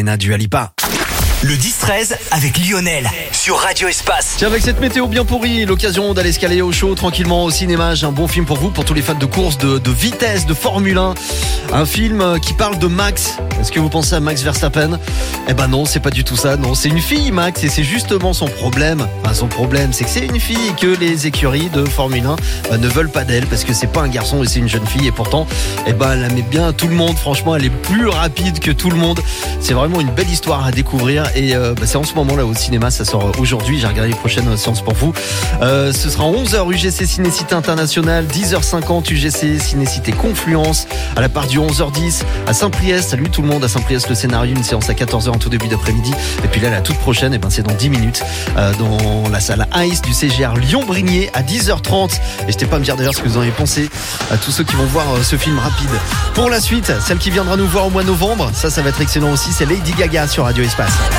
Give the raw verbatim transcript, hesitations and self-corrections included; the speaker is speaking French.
Macarena, Dua Lipa. Le dix treize avec Lionel sur Radio Espace. Tiens, avec cette météo bien pourrie, l'occasion d'aller se caler au chaud tranquillement au cinéma. J'ai un bon film pour vous, pour tous les fans de course, de, de vitesse, de Formule un. Un film qui parle de Max. Est-ce que vous pensez à Max Verstappen ? Eh ben non, c'est pas du tout ça. Non, c'est une fille, Max, et c'est justement son problème. Enfin, son problème, c'est que c'est une fille et que les écuries de Formule un bah, ne veulent pas d'elle parce que c'est pas un garçon et c'est une jeune fille. Et pourtant, eh ben, elle aime bien tout le monde. Franchement, elle est plus rapide que tout le monde. C'est vraiment une belle histoire à découvrir. Et euh, bah, c'est en ce moment là au cinéma, ça sort aujourd'hui. J'ai regardé les prochaines séances pour vous. Euh, ce sera onze heures U G C Cinécité International, dix heures cinquante U G C Cinécité Confluence, à la part du onze heures dix à Saint-Priest. Salut tout le monde à Saint-Priest, le scénario, une séance à quatorze heures en tout début d'après-midi. Et puis là la toute prochaine, et ben c'est dans dix minutes euh, dans la salle Ice du C G R Lyon-Brigné à dix heures trente. Et n'hésitez pas à me dire d'ailleurs ce que vous en avez pensé à tous ceux qui vont voir euh, ce film rapide. Pour la suite, celle qui viendra nous voir au mois de novembre, ça ça va être excellent aussi, c'est Lady Gaga sur Radio Espace.